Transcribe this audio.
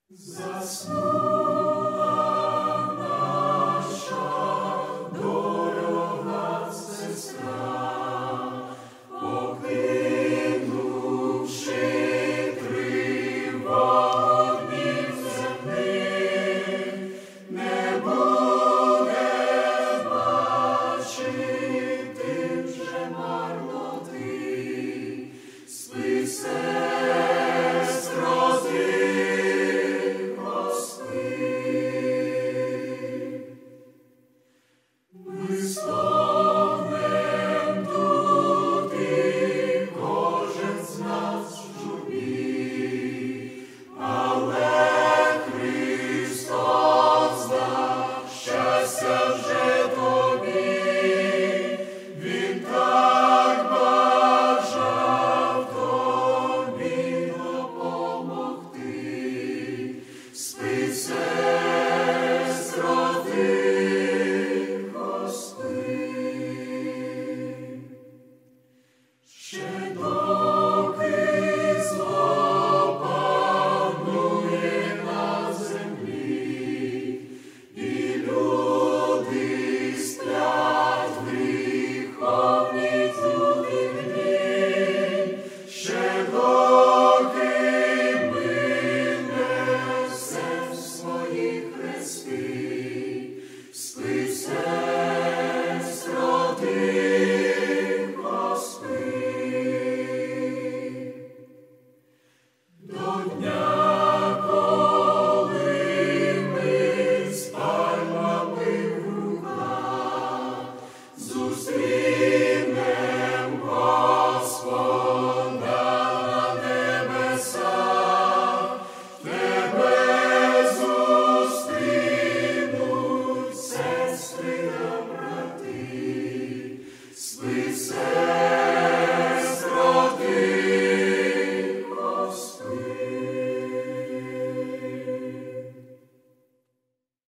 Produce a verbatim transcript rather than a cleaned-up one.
Заснула наша дорога сестра, покинувши тривогу днів земних, не буде бачити вже марноти. Спи, сестро, тихо спи. Ми стогнем тут і кожен з нас в журбі, але Христос дав щастя вже тобі. Він так бажав тобі допомогти. Спи, сестро, тихо спи. Ще доки зло панує на землі, і люди сплять в гріховній тюрмі, ще доки ми несем свої хрести, спи, сестро, тихо спи. До дня, коли ми з пальмами в руках зустрінем Господа на небесах, тебе зустрінуть сестри та брати. Спи, сестро,